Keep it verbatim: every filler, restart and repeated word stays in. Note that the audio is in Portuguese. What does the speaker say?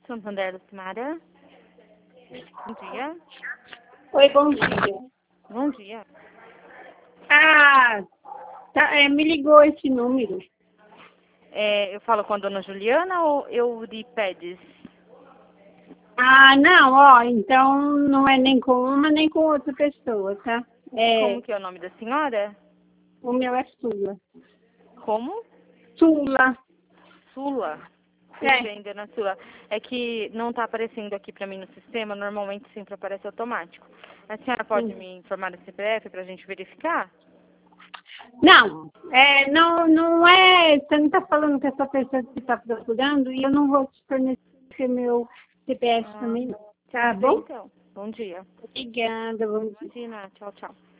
Santander, Lucimara. Bom dia. Oi, bom dia. Bom dia. Ah, tá, é, me ligou esse número. É, eu falo com a dona Juliana ou Euripedes? Ah, não, ó, então não é nem com uma nem com outra pessoa, tá? É, Como que é o nome da senhora? o meu é Sula. Como? Sula. Sula. É. Tudo bem, dona Sula. É que não está aparecendo aqui para mim no sistema, normalmente sempre aparece automático. A senhora pode Sim. me informar do C P F para a gente verificar? Não, é, não, não é, você não está falando que essa pessoa que está procurando e eu não vou te fornecer meu C P F Ah, também, não. Tá tudo bem bom? então. Bom dia. Obrigada, bom dia. Imagina, tchau, tchau.